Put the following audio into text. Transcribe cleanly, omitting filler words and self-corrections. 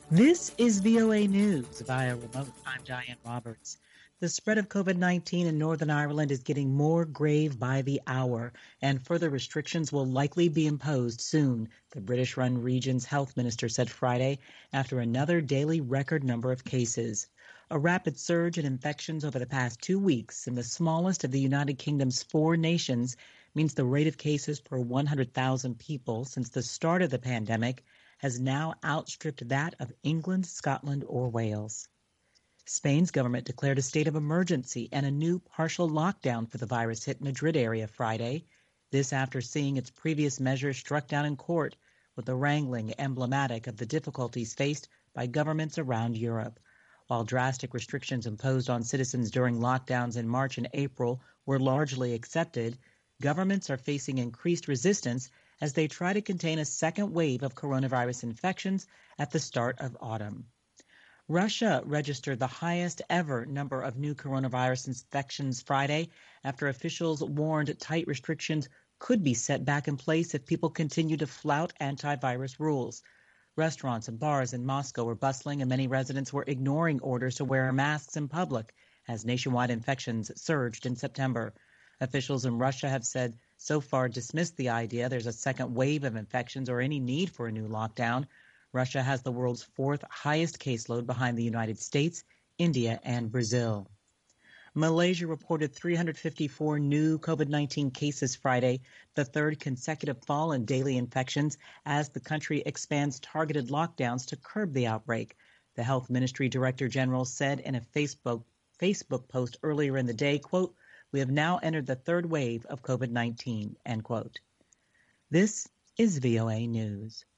This is VOA News via remote. I'm Diane Roberts. The spread of COVID-19 in Northern Ireland is getting more grave by the hour, and further restrictions will likely be imposed soon, the British-run region's health minister said Friday after another daily record number of cases. A rapid surge in infections over the past 2 weeks in the smallest of the United Kingdom's 4 nations means the rate of cases per 100,000 people since the start of the pandemic has now outstripped that of England, Scotland, or Wales. Spain's government declared a state of emergency and a new partial lockdown for the virus hit Madrid area Friday. This after seeing its previous measures struck down in court, with the wrangling emblematic of the difficulties faced by governments around Europe. While drastic restrictions imposed on citizens during lockdowns in March and April were largely accepted, governments are facing increased resistance as they try to contain a second wave of coronavirus infections at the start of autumn. Russia registered the highest ever number of new coronavirus infections Friday after officials warned tight restrictions could be set back in place if people continue to flout antivirus rules. Restaurants and bars in Moscow were bustling and many residents were ignoring orders to wear masks in public as nationwide infections surged in September. Officials in Russia have said so far dismissed the idea there's a second wave of infections or any need for a new lockdown. Russia has the world's 4th highest caseload behind the United States, India, and Brazil. Malaysia reported 354 new COVID-19 cases Friday, the third consecutive fall in daily infections as the country expands targeted lockdowns to curb the outbreak. The Health Ministry Director General said in a Facebook post earlier in the day, quote, "We have now entered the third wave of COVID-19, end quote." This is VOA News.